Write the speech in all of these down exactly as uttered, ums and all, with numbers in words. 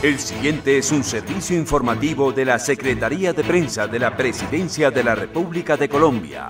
El siguiente es un servicio informativo de la Secretaría de Prensa de la Presidencia de la República de Colombia.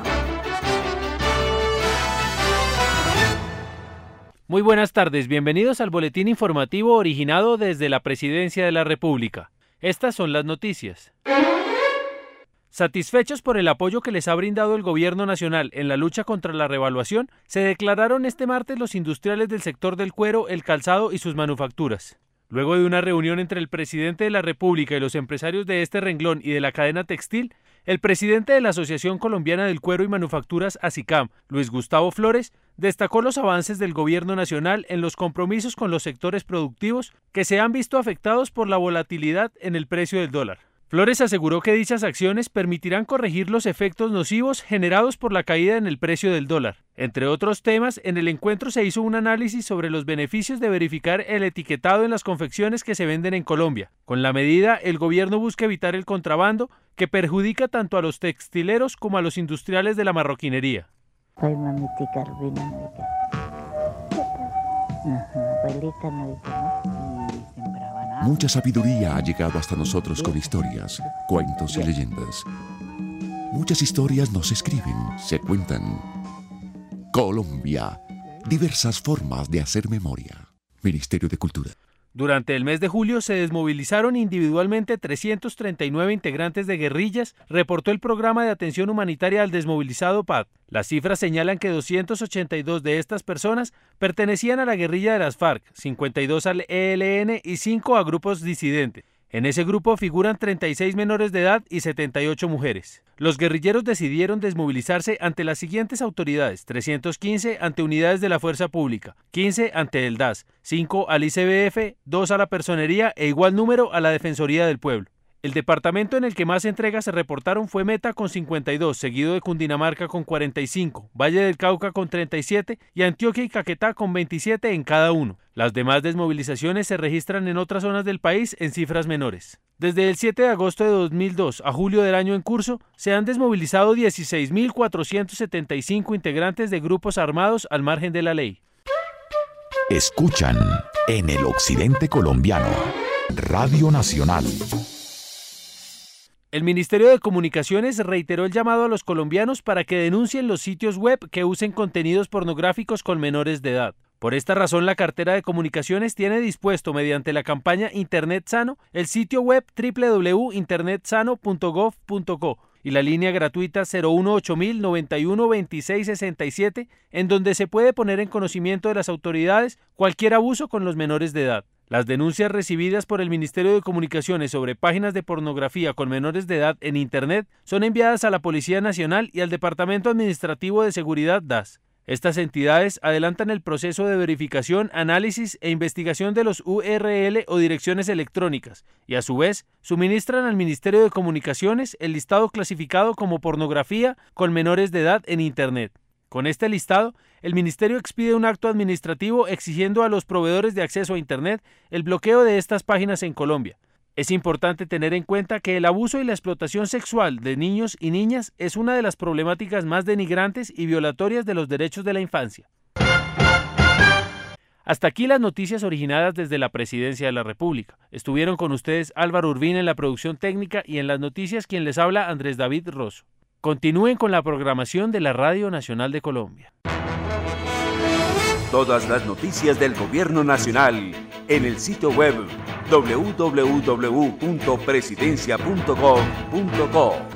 Muy buenas tardes, bienvenidos al boletín informativo originado desde la Presidencia de la República. Estas son las noticias. Satisfechos por el apoyo que les ha brindado el Gobierno Nacional en la lucha contra la revaluación, se declararon este martes los industriales del sector del cuero, el calzado y sus manufacturas. Luego de una reunión entre el presidente de la República y los empresarios de este renglón y de la cadena textil, el presidente de la Asociación Colombiana del Cuero y Manufacturas ASICAM, Luis Gustavo Flores, destacó los avances del Gobierno Nacional en los compromisos con los sectores productivos que se han visto afectados por la volatilidad en el precio del dólar. Flores aseguró que dichas acciones permitirán corregir los efectos nocivos generados por la caída en el precio del dólar. Entre otros temas, en el encuentro se hizo un análisis sobre los beneficios de verificar el etiquetado en las confecciones que se venden en Colombia. Con la medida, el gobierno busca evitar el contrabando que perjudica tanto a los textileros como a los industriales de la marroquinería. Ay, mamita Carvina, Ajá, abuelita, no, Mucha sabiduría ha llegado hasta nosotros con historias, cuentos y leyendas. Muchas historias no se escriben, se cuentan. Colombia. Diversas formas de hacer memoria. Ministerio de Cultura. Durante el mes de julio se desmovilizaron individualmente trescientos treinta y nueve integrantes de guerrillas, reportó el Programa de Atención Humanitaria al Desmovilizado P A D. Las cifras señalan que doscientas ochenta y dos de estas personas pertenecían a la guerrilla de las FARC, cincuenta y dos al E L N y cinco a grupos disidentes. En ese grupo figuran treinta y seis menores de edad y setenta y ocho mujeres. Los guerrilleros decidieron desmovilizarse ante las siguientes autoridades: trescientos quince ante unidades de la Fuerza Pública, quince ante el D A S, cinco al I C B F, dos a la Personería e igual número a la Defensoría del Pueblo. El departamento en el que más entregas se reportaron fue Meta con cincuenta y dos, seguido de Cundinamarca con cuarenta y cinco, Valle del Cauca con treinta y siete y Antioquia y Caquetá con veintisiete en cada uno. Las demás desmovilizaciones se registran en otras zonas del país en cifras menores. Desde el siete de agosto de dos mil dos a julio del año en curso, se han desmovilizado dieciséis mil cuatrocientos setenta y cinco integrantes de grupos armados al margen de la ley. Escuchan en el occidente colombiano, Radio Nacional. El Ministerio de Comunicaciones reiteró el llamado a los colombianos para que denuncien los sitios web que usen contenidos pornográficos con menores de edad. Por esta razón, la cartera de comunicaciones tiene dispuesto, mediante la campaña Internet Sano, el sitio web doble u doble u doble u punto internet sano punto gov punto co y la línea gratuita cero uno ocho mil noventa y uno veintiséis sesenta y siete, en donde se puede poner en conocimiento de las autoridades cualquier abuso con los menores de edad. Las denuncias recibidas por el Ministerio de Comunicaciones sobre páginas de pornografía con menores de edad en Internet son enviadas a la Policía Nacional y al Departamento Administrativo de Seguridad D A S. Estas entidades adelantan el proceso de verificación, análisis e investigación de los U R L o direcciones electrónicas y, a su vez, suministran al Ministerio de Comunicaciones el listado clasificado como pornografía con menores de edad en Internet. Con este listado, el Ministerio expide un acto administrativo exigiendo a los proveedores de acceso a Internet el bloqueo de estas páginas en Colombia. Es importante tener en cuenta que el abuso y la explotación sexual de niños y niñas es una de las problemáticas más denigrantes y violatorias de los derechos de la infancia. Hasta aquí las noticias originadas desde la Presidencia de la República. Estuvieron con ustedes Álvaro Urbina en la producción técnica y en las noticias quien les habla Andrés David Rosso. Continúen con la programación de la Radio Nacional de Colombia. Todas las noticias del Gobierno Nacional en el sitio web doble u doble u doble u punto presidencia punto gov punto co.